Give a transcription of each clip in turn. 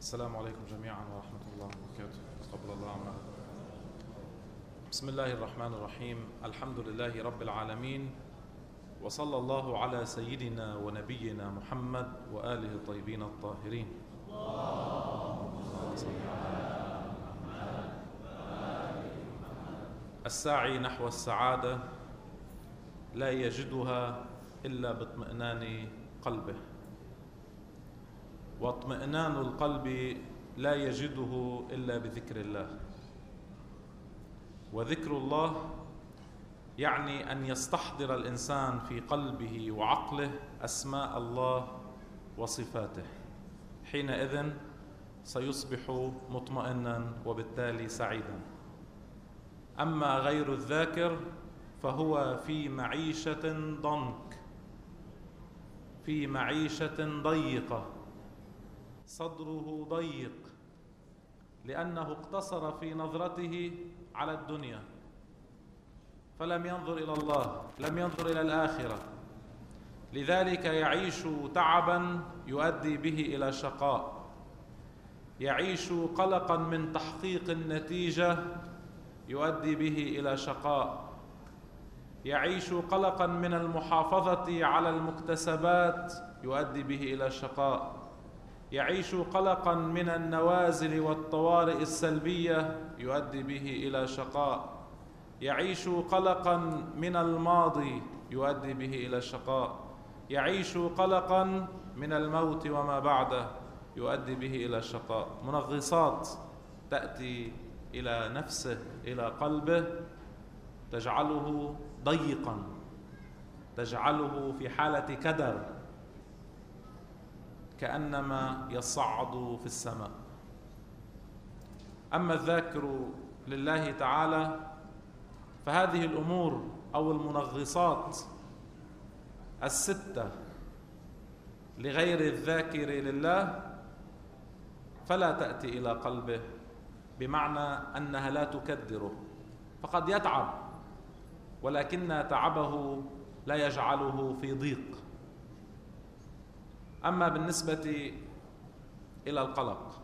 السلام عليكم جميعا ورحمة الله وبركاته. تقبل الله عنا. بسم الله الرحمن الرحيم. الحمد لله رب العالمين، وصلى الله على سيدنا ونبينا محمد وآله الطيبين الطاهرين. الساعي نحو السعادة لا يجدها إلا باطمئنان قلبه، واطمئنان القلب لا يجده إلا بذكر الله. وذكر الله يعني أن يستحضر الإنسان في قلبه وعقله أسماء الله وصفاته، حينئذ سيصبح مطمئنا وبالتالي سعيدا. أما غير الذاكر فهو في معيشة ضنك، في معيشة ضيقة، صدره ضيق، لأنه اقتصر في نظرته على الدنيا، فلم ينظر إلى الله، لم ينظر إلى الآخرة، لذلك يعيش تعبا يؤدي به إلى شقاء، يعيش قلقا من تحقيق النتيجة يؤدي به إلى شقاء، يعيش قلقا من المحافظة على المكتسبات يؤدي به إلى شقاء، يعيش قلقا من النوازل والطوارئ السلبية يؤدي به إلى شقاء، يعيش قلقا من الماضي يؤدي به إلى شقاء، يعيش قلقا من الموت وما بعده يؤدي به إلى شقاء. منغصات تأتي إلى نفسه، إلى قلبه، تجعله ضيقا، تجعله في حالة كدر، كأنما يصعد في السماء. أما الذاكر لله تعالى فهذه الأمور أو المنغصات الستة لغير الذاكر لله فلا تأتي إلى قلبه، بمعنى أنها لا تكدره، فقد يتعب ولكن تعبه لا يجعله في ضيق. أما بالنسبة إلى القلق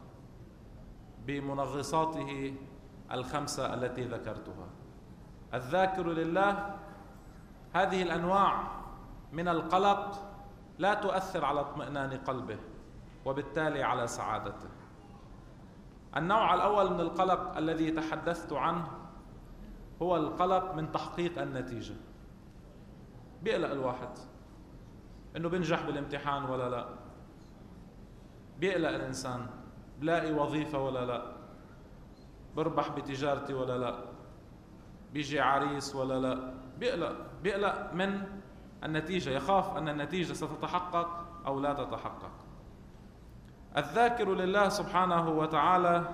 بمنغصاته الخمسة التي ذكرتها، الذاكر لله هذه الأنواع من القلق لا تؤثر على اطمئنان قلبه وبالتالي على سعادته. النوع الأول من القلق الذي تحدثت عنه هو القلق من تحقيق النتيجة. بيقلق الواحد إنه بنجح بالامتحان ولا لا، بيقلق الإنسان بلاقي وظيفة ولا لا، بربح بتجارتي ولا لا، بيجي عريس ولا لا، بيقلق من النتيجة، يخاف أن النتيجة ستتحقق أو لا تتحقق. الذاكر لله سبحانه وتعالى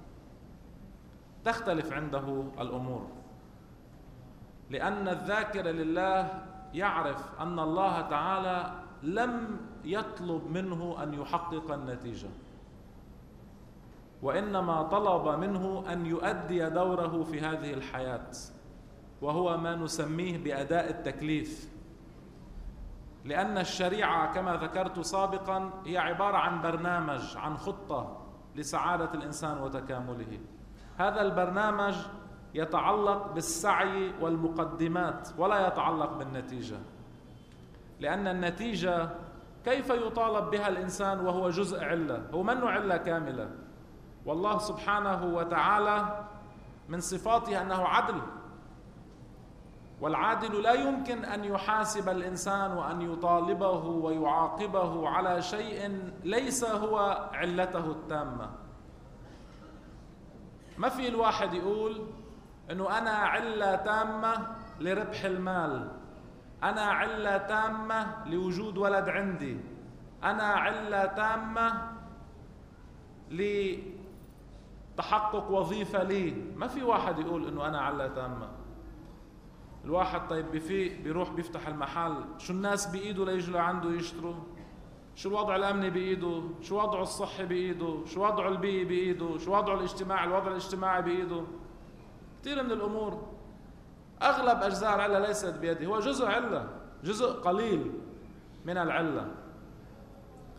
تختلف عنده الأمور، لأن الذاكر لله يعرف أن الله تعالى لم يطلب منه أن يحقق النتيجة، وإنما طلب منه أن يؤدي دوره في هذه الحياة، وهو ما نسميه بأداء التكليف. لأن الشريعة كما ذكرت سابقا هي عبارة عن برنامج، عن خطة لسعادة الإنسان وتكامله. هذا البرنامج يتعلق بالسعي والمقدمات ولا يتعلق بالنتيجة، لأن النتيجة كيف يطالب بها الإنسان وهو جزء علة؟ هو منه علة كاملة، والله سبحانه وتعالى من صفاته أنه عدل، والعادل لا يمكن أن يحاسب الإنسان وأن يطالبه ويعاقبه على شيء ليس هو علته التامة. ما في الواحد يقول أنه أنا علة تامة لربح المال، أنا علة تامة لوجود ولد عندي، أنا علة تامة لتحقق وظيفة لي. ما في واحد يقول أنه أنا علة تامة. الواحد طيب بفيق بيروح بيفتح المحل، شو الناس بإيده ليجوا عنده يشتروا؟ شو الوضع الأمني بإيده؟ شو وضعه الصحي بإيده؟ شو وضعه البيئي بإيده؟ شو وضعه الاجتماعي؟ الوضع الاجتماعي بإيده. كثير من الأمور أغلب أجزاء العلة ليست بيده، هو جزء علة، جزء قليل من العلة.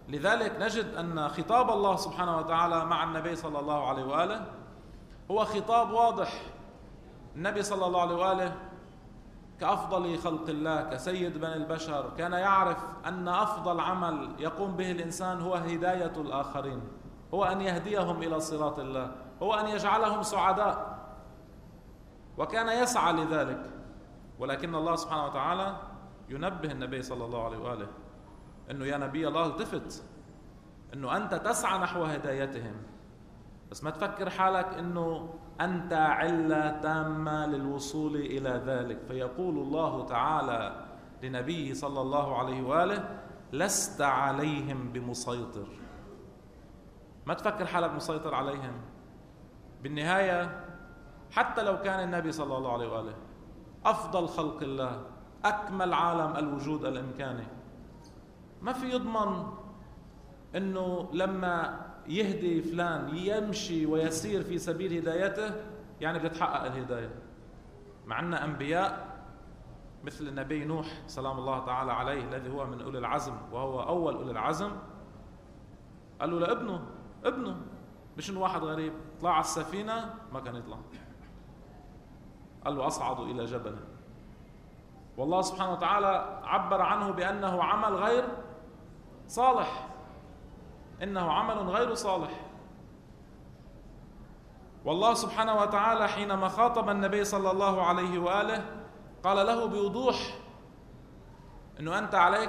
لذلك نجد أن خطاب الله سبحانه وتعالى مع النبي صلى الله عليه وآله هو خطاب واضح. النبي صلى الله عليه وآله كأفضل خلق الله، كسيد بني البشر، كان يعرف أن أفضل عمل يقوم به الإنسان هو هداية الآخرين، هو أن يهديهم إلى صراط الله، هو أن يجعلهم سعداء، وكان يسعى لذلك. ولكن الله سبحانه وتعالى ينبه النبي صلى الله عليه وآله أنه يا نبي الله التفت، أنه أنت تسعى نحو هدايتهم، بس ما تفكر حالك أنه أنت علة تامة للوصول إلى ذلك. فيقول الله تعالى لنبيه صلى الله عليه وآله: لست عليهم بمسيطر. ما تفكر حالك مسيطر عليهم. بالنهاية حتى لو كان النبي صلى الله عليه وآله أفضل خلق الله، أكمل عالم الوجود الإمكاني، ما في يضمن أنه لما يهدي فلان يمشي ويسير في سبيل هدايته يعني بتتحقق الهداية. مع أن أنبياء مثل النبي نوح سلام الله تعالى عليه الذي هو من أولي العزم وهو أول أولي العزم، قالوا لابنه مش إنه واحد غريب طلع على السفينة ما كان يطلع، قال له أصعد إلى جبل. والله سبحانه وتعالى عبر عنه بأنه عمل غير صالح، إنه عمل غير صالح. والله سبحانه وتعالى حينما خاطب النبي صلى الله عليه وآله قال له بوضوح إنه أنت عليك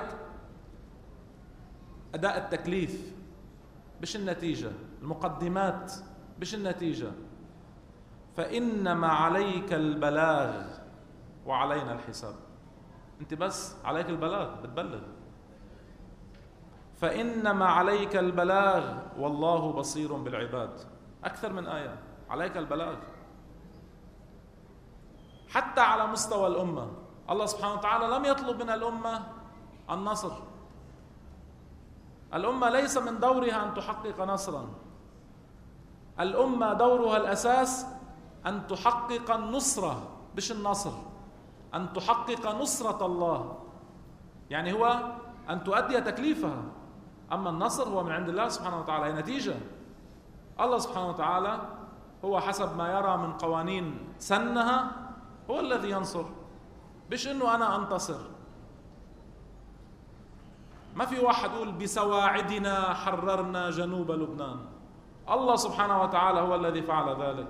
أداء التكليف مش النتيجة، المقدمات مش النتيجة. فإنما عليك البلاغ وعلينا الحساب. أنت بس عليك البلاغ، بتبلغ. فإنما عليك البلاغ والله بصير بالعباد. أكثر من آية عليك البلاغ. حتى على مستوى الأمة الله سبحانه وتعالى لم يطلب من الأمة النصر. الأمة ليس من دورها أن تحقق نصرا. الأمة دورها الأساس أن تحقق النصرة مش النصر، أن تحقق نصرة الله، يعني هو أن تؤدي تكليفها. أما النصر هو من عند الله سبحانه وتعالى، هي نتيجة. الله سبحانه وتعالى هو حسب ما يرى من قوانين سنها هو الذي ينصر، مش إنه أنا أنتصر. ما في واحد يقول بسواعدنا حررنا جنوب لبنان. الله سبحانه وتعالى هو الذي فعل ذلك،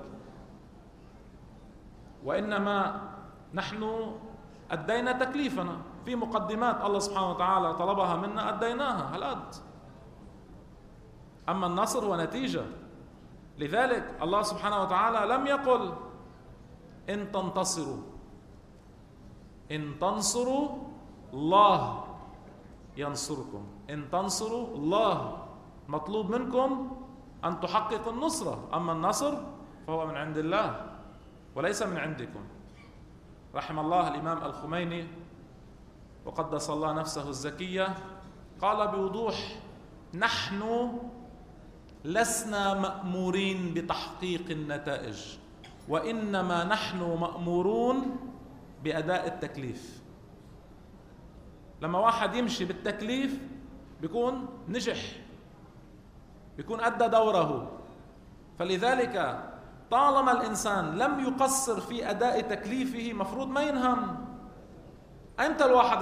وإنما نحن أدينا تكليفنا في مقدمات الله سبحانه وتعالى طلبها منا أديناها هالقد. أما النصر هو نتيجة. لذلك الله سبحانه وتعالى لم يقل إن تنتصروا، إن تنصروا الله ينصركم، إن تنصروا الله مطلوب منكم أن تحققوا النصرة. أما النصر فهو من عند الله وليس من عندكم. رحم الله الإمام الخميني وقدس الله نفسه الزكية قال بوضوح: نحن لسنا مأمورين بتحقيق النتائج، وإنما نحن مأمورون بأداء التكليف. لما واحد يمشي بالتكليف بيكون نجح، بيكون أدى دوره. فلذلك طالما الإنسان لم يقصر في أداء تكليفه مفروض ما ينهم. أمتى الواحد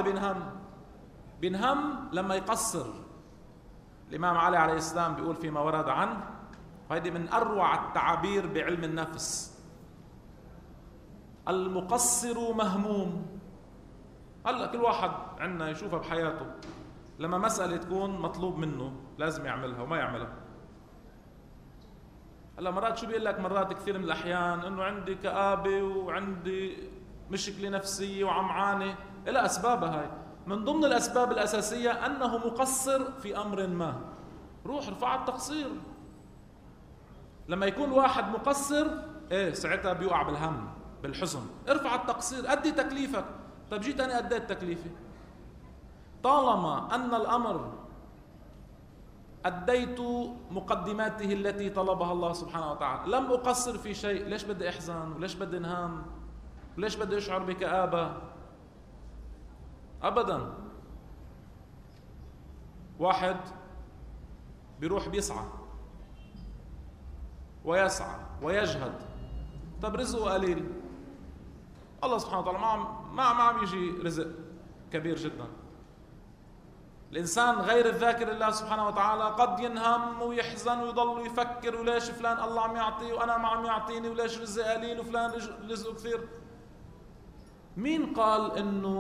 بينهم لما يقصر. الإمام علي عليه السلام بيقول فيما ورد عنه، وهذه من أروع التعابير بعلم النفس: المقصر مهموم. هلا كل واحد عندنا يشوفها بحياته، لما مسألة تكون مطلوب منه لازم يعملها وما يعملها. هلا مرات شو بيقول لك، مرات كثير من الأحيان إنه عندي كآبة وعندي مشكلة نفسية وعمعانة، إلى أسبابها. هاي من ضمن الأسباب الأساسية أنه مقصر في أمر ما. روح ارفع التقصير. لما يكون واحد مقصر ساعتها بيوقع بالهم بالحزن. ارفع التقصير، أدي تكليفك. طيب جيت أنا أديت تكليفي، طالما أن الأمر أديت مقدماته التي طلبها الله سبحانه وتعالى، لم أقصر في شيء، ليش بدي أحزن وليش بدي انهام وليش بدي أشعر بكآبة؟ أبدا. واحد بيروح بيسعى ويسعى ويجهد، طب رزقه قليل، الله سبحانه وتعالى ما عم يجي رزق كبير جدا. الإنسان غير الذاكر الله سبحانه وتعالى قد ينهم ويحزن ويضل يفكر، وليش فلان الله عم يعطي وأنا ما عم يعطيني، وليش رزق قليل وفلان رزقه كثير. من قال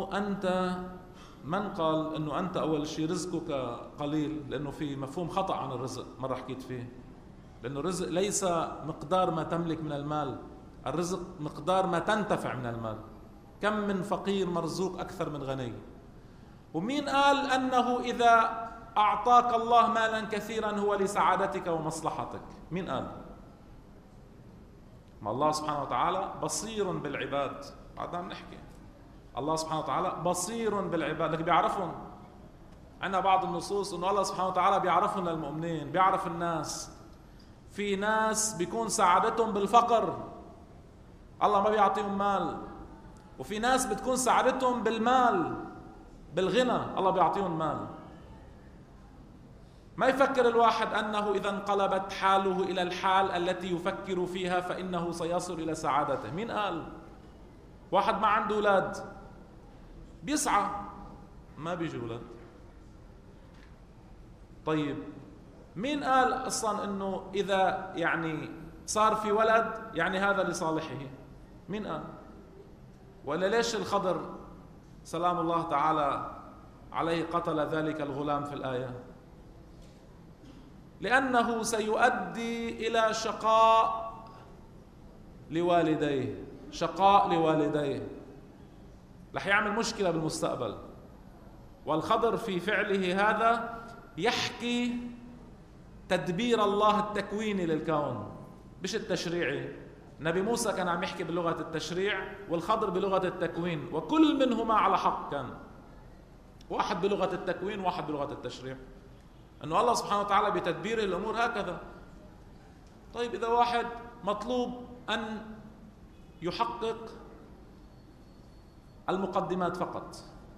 إنه أنت أول شيء رزقك قليل؟ لأنه في مفهوم خطأ عن الرزق مرة حكيت فيه، لأنه الرزق ليس مقدار ما تملك من المال، الرزق مقدار ما تنتفع من المال. كم من فقير مرزوق أكثر من غني. ومين قال أنه إذا أعطاك الله مالا كثيرا هو لسعادتك ومصلحتك؟ مين قال؟ ما الله سبحانه وتعالى بصير بالعباد. بعد عم نحكي الله سبحانه وتعالى بصير بالعباد، لكن بيعرفهم. عندنا بعض النصوص أنه الله سبحانه وتعالى بيعرفهم للمؤمنين، بيعرف الناس. في ناس بيكون سعادتهم بالفقر، الله ما بيعطيهم مال. وفي ناس بتكون سعادتهم بالمال، بالغنى، الله بيعطيهم مال. ما يفكر الواحد أنه إذا انقلبت حاله إلى الحال التي يفكر فيها فإنه سيصل إلى سعادته. مين قال؟ واحد ما عنده أولاد بيسعى ما بيجي أولاد. طيب مين قال أصلا أنه إذا يعني صار في ولد يعني هذا لصالحه؟ مين قال؟ ولا ليش الخضر سلام الله تعالى عليه قتل ذلك الغلام في الآية؟ لأنه سيؤدي إلى شقاء لوالديه، شقاء لوالديه، رح يعمل مشكلة بالمستقبل. والخضر في فعله هذا يحكي تدبير الله التكويني للكون مش التشريعي. نبي موسى كان عم يحكي بلغة التشريع والخضر بلغة التكوين، وكل منهما على حق. كان واحد بلغة التكوين وواحد بلغة التشريع، أنه الله سبحانه وتعالى بتدبير الأمور هكذا. طيب إذا واحد مطلوب أن يحقق المقدمات فقط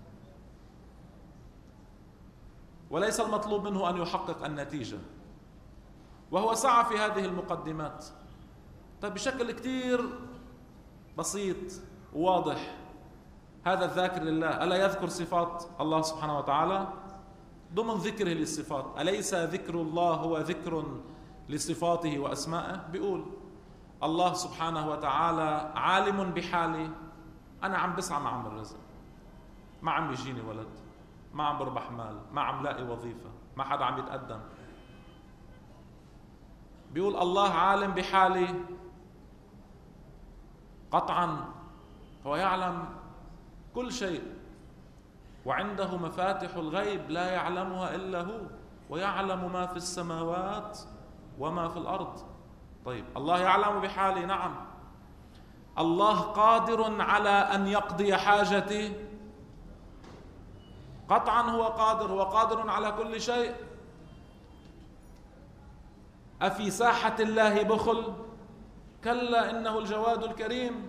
وليس المطلوب منه أن يحقق النتيجة، وهو سعى في هذه المقدمات، طيب بشكل كتير بسيط وواضح هذا الذاكر لله ألا يذكر صفات الله سبحانه وتعالى ضمن ذكره للصفات؟ أليس ذكر الله هو ذكر لصفاته وأسمائه؟ بيقول الله سبحانه وتعالى عالم بحالي، أنا عم بسعى ما عم الرزق، ما عم يجيني ولد، ما عم بربح مال، ما عم لاقي وظيفة، ما حدا عم يتقدم. بيقول الله عالم بحالي، قطعا هو يعلم كل شيء، وعنده مفاتح الغيب لا يعلمها إلا هو، ويعلم ما في السماوات وما في الأرض. طيب الله يعلم بحالي، نعم. الله قادر على أن يقضي حاجتي، قطعا هو قادر، هو قادر على كل شيء. أفي ساحة الله بخل؟ كلا إنه الجواد الكريم.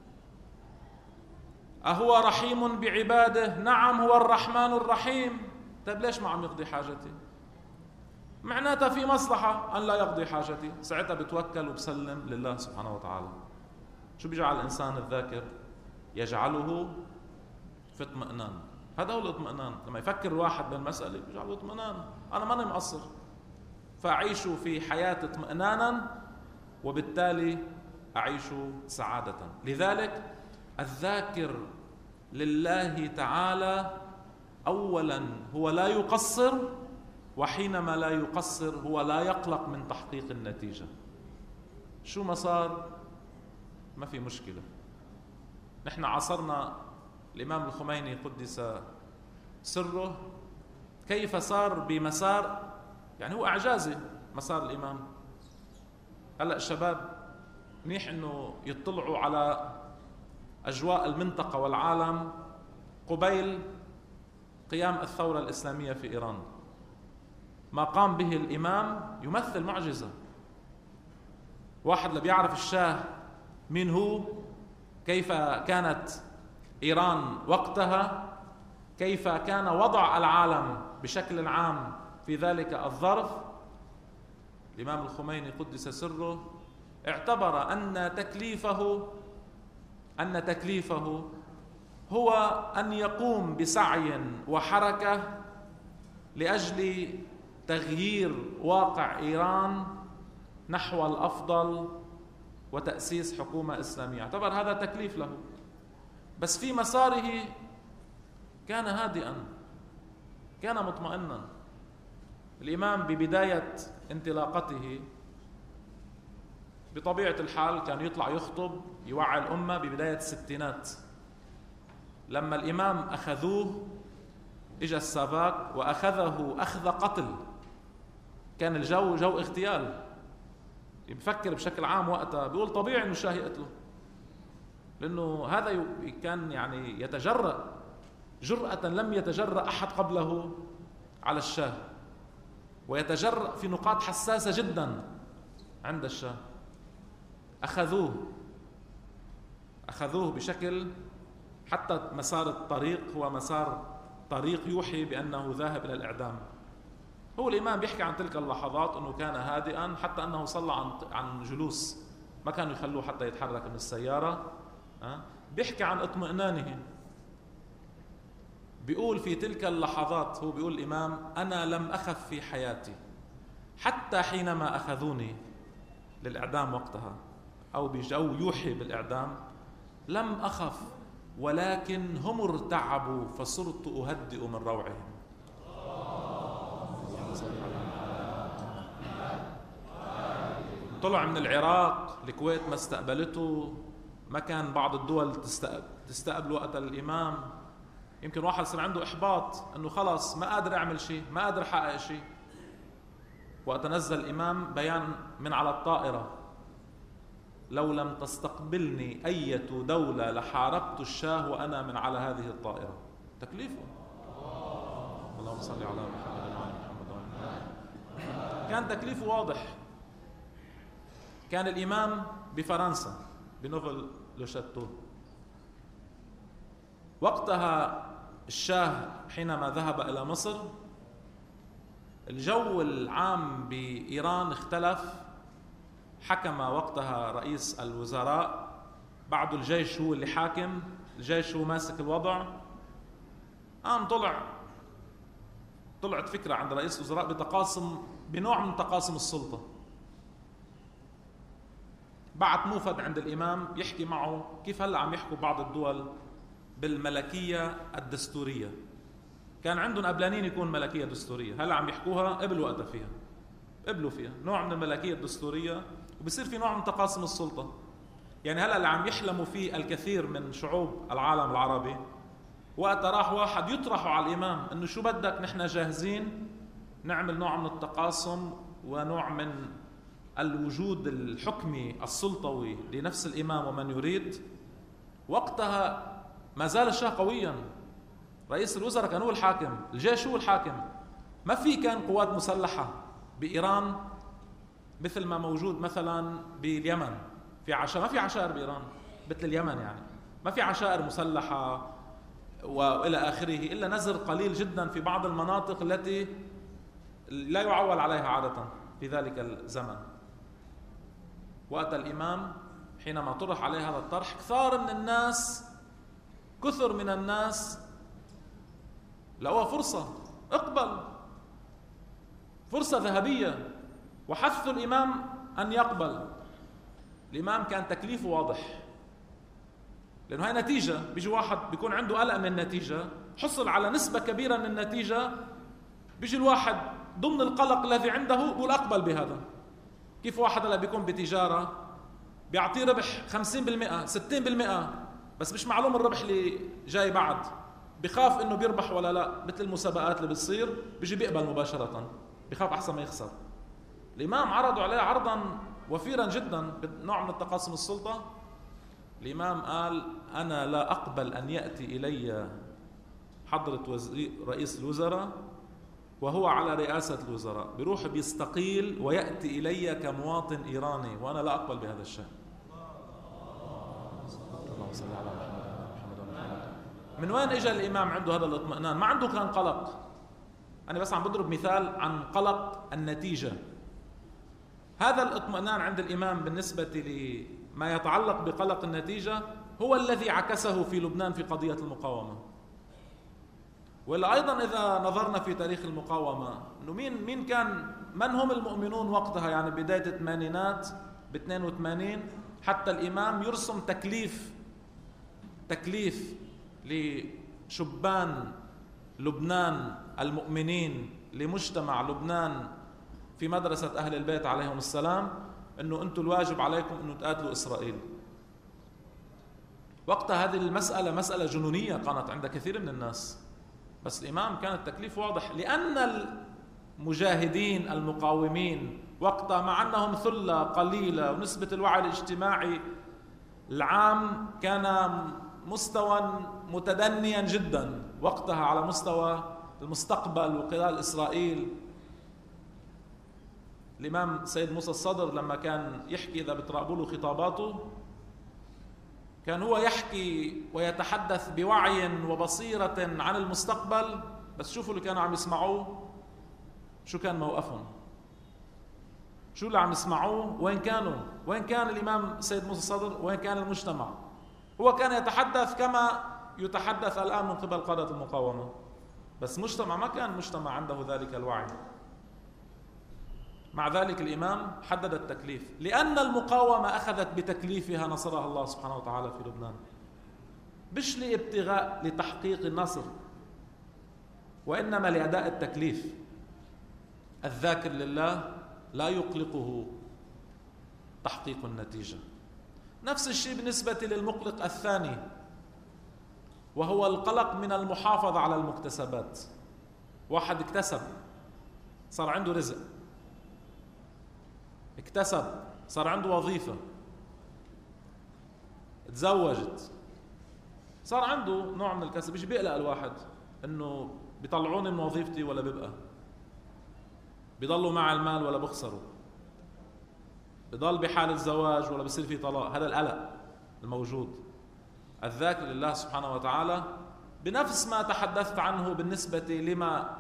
أهو رحيم بعباده؟ نعم هو الرحمن الرحيم. طيب ليش ما عم يقضي حاجتي؟ معناتها في مصلحة أن لا يقضي حاجتي، ساعتها بتوكل وبسلم لله سبحانه وتعالى. شو بيجعل الإنسان الذاكر؟ يجعله في اطمئنان. هذا هو الاطمئنان. لما يفكر الواحد بالمسألة بيجعله اطمئنان، أنا ماني مقصر، فأعيش في حياة اطمئنانا وبالتالي أعيش سعادة. لذلك الذاكر لله تعالى أولا هو لا يقصر، وحينما لا يقصر هو لا يقلق من تحقيق النتيجة. شو ما صار ما في مشكلة. نحن عصرنا الإمام الخميني قدس سره كيف صار بمسار، يعني هو إعجازي مسار الإمام. هلأ الشباب منيح إنه يطلعوا على أجواء المنطقة والعالم قبيل قيام الثورة الإسلامية في إيران. ما قام به الإمام يمثل معجزة. واحد اللي بيعرف الشاه مين هو، كيف كانت إيران وقتها، كيف كان وضع العالم بشكل عام في ذلك الظرف، الإمام الخميني قدس سره اعتبر أن تكليفه هو أن يقوم بسعي وحركة لأجل تغيير واقع إيران نحو الأفضل وتأسيس حكومة إسلامية. اعتبر هذا تكليف له، بس في مساره كان هادئا، كان مطمئنا. الإمام ببداية انطلاقته بطبيعة الحال كان يطلع يخطب يوعي الأمة ببداية الستينات. لما الإمام أخذوه إجا السافاك وأخذه أخذ قتل، كان الجو جو اغتيال. بفكر بشكل عام وقتها بيقول طبيعي إنه الشاه يقتله، لأنه هذا كان يعني يتجرأ جرأة لم يتجرأ أحد قبله على الشاه، ويتجرأ في نقاط حساسة جدا عند الشاه. أخذوه بشكل حتى مسار الطريق هو مسار طريق يوحي بأنه ذاهب إلى الإعدام. هو الإمام بيحكي عن تلك اللحظات أنه كان هادئا، حتى أنه صلى عن جلوس، ما كانوا يخلوه حتى يتحرك من السيارة. بيحكي عن اطمئنانه، بيقول في تلك اللحظات، هو بيقول الإمام: أنا لم أخف في حياتي حتى حينما أخذوني للإعدام وقتها، أو بجو يوحي بالإعدام، لم أخف، ولكن هم ارتعبوا فصرت أهدئ من روعهم. طلع من العراق، الكويت ما استقبلته، ما كان بعض الدول تستقبل وقت الإمام. يمكن واحد صار عنده إحباط أنه خلاص ما قادر أعمل شيء، ما قادر أحقق شيء. وقت نزل الإمام بيان من على الطائرة: لو لم تستقبلني أية دولة لحاربت الشاه وأنا من على هذه الطائرة. تكليفه. اللهم صل على محمد وعلى محمد. كان تكليفه واضح. كان الإمام بفرنسا بنوفل لو شاتو، وقتها الشاه حينما ذهب إلى مصر الجو العام بإيران اختلف. حكم وقتها رئيس الوزراء، بعده الجيش هو اللي حاكم، الجيش هو ماسك الوضع. طلعت فكرة عند رئيس الوزراء بنوع من تقاسم السلطة. بعت موفد عند الإمام يحكي معه كيف هلأ عم يحكوا بعض الدول بالملكية الدستورية. كان عندهم قبلانين يكون ملكية دستورية، هلأ عم يحكوها قبلوا فيها نوع من الملكية الدستورية، وبصير في نوع من تقاسم السلطة. يعني هلأ اللي عم يحلموا فيه الكثير من شعوب العالم العربي، وقت راح واحد يطرحوا على الإمام إنه شو بدك، نحن جاهزين نعمل نوع من التقاسم ونوع من الوجود الحكمي السلطوي لنفس الإمام ومن يريد. وقتها ما زال الشاه قويا، رئيس الوزراء كان هو الحاكم، الجيش هو الحاكم، ما في كان قوات مسلحة بإيران مثل ما موجود مثلا باليمن. ما في عشائر بإيران مثل اليمن، يعني ما في عشائر مسلحة وإلى آخره، إلا نزر قليل جدا في بعض المناطق التي لا يعول عليها عادة في ذلك الزمن. وقت الإمام حينما طرح عليه هذا الطرح، كثر من الناس لقوها فرصة، اقبل، فرصة ذهبية، وحثوا الإمام أن يقبل. الإمام كان تكليفه واضح، لأنه هاي نتيجة. بيجي واحد بيكون عنده قلق من النتيجة، حصل على نسبة كبيرة من النتيجة، بيجي الواحد ضمن القلق الذي عنده بيقول أقبل بهذا. كيف واحد هلا بيكون بتجارة بيعطيه ربح 50% 60%، بس مش معلوم الربح اللي جاي بعد، بخاف انه بيربح ولا لا، مثل المسابقات اللي بتصير بيجي بيقبل مباشرة، بخاف احسن ما يخسر. الإمام عرضوا عليه عرضا وفيرا جدا بنوع من التقاسم السلطة. الإمام قال: أنا لا أقبل أن يأتي إلي حضرة رئيس الوزراء وهو على رئاسة الوزراء، بيروح بيستقيل ويأتي إلي كمواطن إيراني، وأنا لا أقبل بهذا الشيء. اللهم صل على محمد. من وين إجا الإمام عنده هذا الاطمئنان؟ ما عنده كان قلق. أنا بس عم بضرب مثال عن قلق النتيجة. هذا الاطمئنان عند الإمام بالنسبة لما يتعلق بقلق النتيجة هو الذي عكسه في لبنان في قضية المقاومة. وإلا أيضا إذا نظرنا في تاريخ المقاومة إنه من هم المؤمنون وقتها، يعني بداية الثمانينات ب 82 حتى الإمام يرسم تكليف لشبان لبنان المؤمنين لمجتمع لبنان في مدرسة أهل البيت عليهم السلام، إنه أنتم الواجب عليكم إنه تقاتلوا إسرائيل. وقتها هذه المسألة مسألة جنونية كانت عند كثير من الناس، بس الإمام كان التكليف واضح، لأن المجاهدين المقاومين وقتها مع أنهم ثلة قليلة ونسبة الوعي الاجتماعي العام كان مستوى متدنيا جدا وقتها على مستوى المستقبل وقتال إسرائيل. الإمام سيد موسى الصدر لما كان يحكي، إذا بتراقبوا له خطاباته، كان هو يحكي ويتحدث بوعي وبصيرة عن المستقبل، بس شوفوا اللي كانوا عم يسمعوه شو كان موقفهم، شو اللي عم يسمعوه، وين كان الإمام سيد موسى الصدر، وين كان المجتمع. هو كان يتحدث كما يتحدث الآن من قبل قادة المقاومة، بس مجتمع ما كان مجتمع عنده ذلك الوعي. مع ذلك الإمام حدد التكليف، لأن المقاومة أخذت بتكليفها نصرها الله سبحانه وتعالى في لبنان، مش لابتغاء لتحقيق النصر، وإنما لأداء التكليف. الذاكر لله لا يقلقه تحقيق النتيجة. نفس الشيء بالنسبة للمقلق الثاني، وهو القلق من المحافظة على المكتسبات. واحد اكتسب، صار عنده رزق، اكتسب، صار عنده وظيفة، تزوجت، صار عنده نوع من الكسب. ايش بيقلق الواحد؟ انه بيطلعوني من وظيفتي ولا ببقى، بيضلوا مع المال ولا بخسره، بضل بحال الزواج ولا بصير في طلاق. هذا القلق الموجود. الذاكر لله سبحانه وتعالى بنفس ما تحدثت عنه بالنسبة لما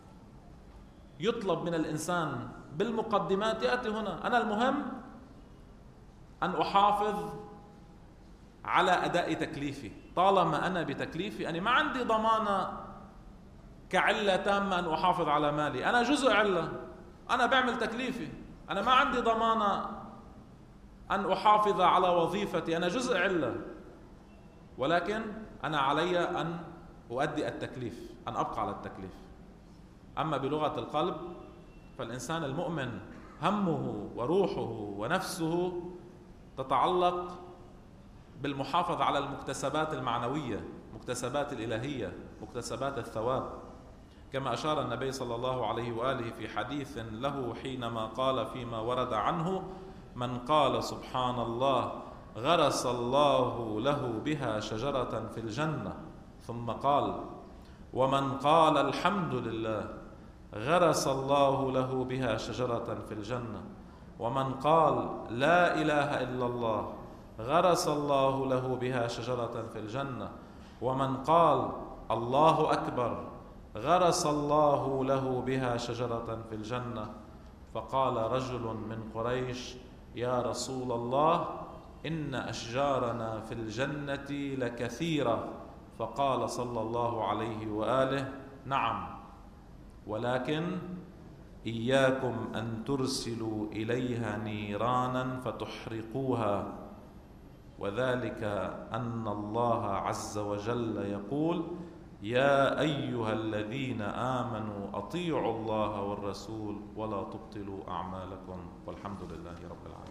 يطلب من الإنسان بالمقدمات، يأتي هنا. أنا المهم أن أحافظ على أداء تكليفي. طالما أنا بتكليفي، أنا ما عندي ضمانة كعلة تامة أن أحافظ على مالي، أنا جزء علة، أنا بعمل تكليفي. أنا ما عندي ضمانة أن أحافظ على وظيفتي، أنا جزء علة، ولكن أنا علي أن أؤدي التكليف، أن أبقى على التكليف. أما بلغة القلب فالإنسان المؤمن همه وروحه ونفسه تتعلق بالمحافظة على المكتسبات المعنوية، مكتسبات الإلهية، مكتسبات الثواب، كما أشار النبي صلى الله عليه وآله في حديث له حينما قال فيما ورد عنه: من قال سبحان الله غرس الله له بها شجرة في الجنة. ثم قال: ومن قال الحمد لله غرس الله له بها شجرة في الجنة. ومن قال لا إله إلا الله غرس الله له بها شجرة في الجنة. ومن قال الله أكبر غرس الله له بها شجرة في الجنة. فقال رجل من قريش: يا رسول الله إن أشجارنا في الجنة لكثيرة. فقال صلى الله عليه وآله: نعم، ولكن إياكم أن ترسلوا إليها نيرانا فتحرقوها، وذلك أن الله عز وجل يقول: يا أيها الذين آمنوا أطيعوا الله والرسول ولا تبطلوا أعمالكم، والحمد لله رب العالمين.